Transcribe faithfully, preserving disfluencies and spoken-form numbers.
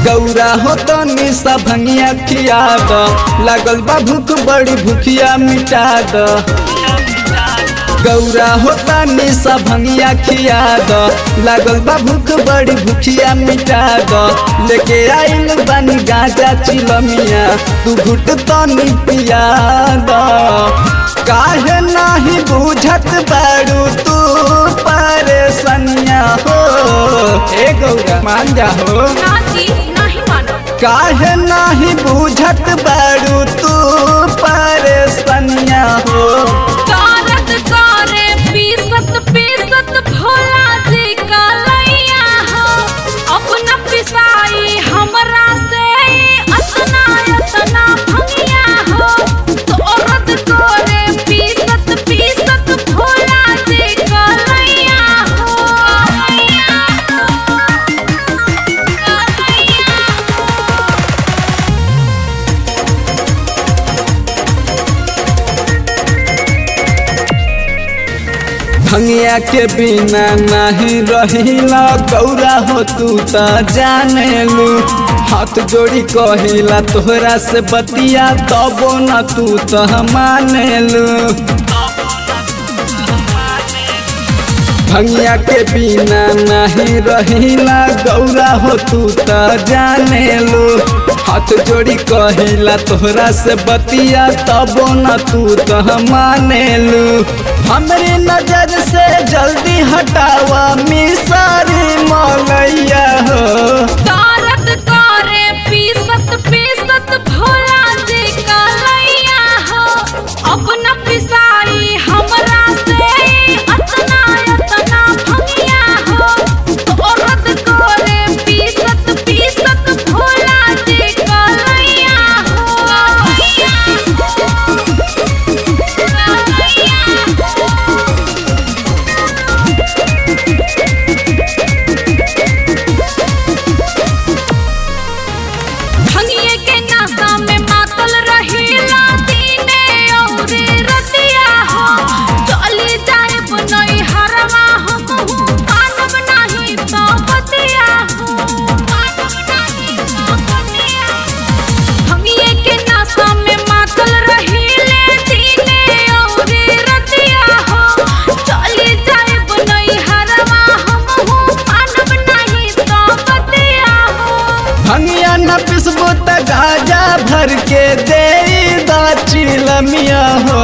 गौरा हो तो निशा भंगिया खिया द, लागल बा भूख बड़ी भूखिया मिटा द। गौरा होता निशा भंगिया खिया द, लागल बा भूख बड़ी भूखिया मिटा द। लेके आइल बानी गाजा चिलमिया, तू घुट तो नी पिया द। काहे नाही बुझत बारू तू परेशानिया हो, ए गौरा मान जा हो। काहे नाही बुझत बारू तू परेशानिया हो। कारत करे पीसत पीसत भोला जी का लैया हो, अपना पिसाई हमरा से अतना अतना भंगिया हो। कारत करे पीसत पीसत भोला जी का लैया हो, लैया हो, लैया हो। भंगिया के बिना नहीं रहिला गौरा हो तू त जाने लू। हाथ जोड़ी कहिला तोहरा से बतिया तबो न तू त माने लू। भंगिया के बिना नहीं रहिला गौरा हो तू त जाने लू। हाथ जोड़ी कहिला तोहरा से बतिया तबो न तू त माने लू। हमरे नजर से जल्दी हटावा मिसारी मौलैया हो। कारत करे पीसत पीसत भोला जी का लैया हो, अपना पिसाई हमरा से अतना अतना भंगिया हो। कारत करे पीसत पीसत भोला जी का लैया हो, लैया हो, लैया हो। भंगिए के नासा में मातल रहीला दीने औरे रतिया हो। चली जाए बनई हरवा हमहू मानव नाही तो बतिया हो, मानव नाही तो बतिया हो। भंगिए के नासा में मातल रहीले दीने औरे रतिया हो। चली जाए बनई हरवा हमहू मानव नाही तो बतिया हो। भंगिया न पिसबो त गाजा भर के दे दा चिलमिया हो।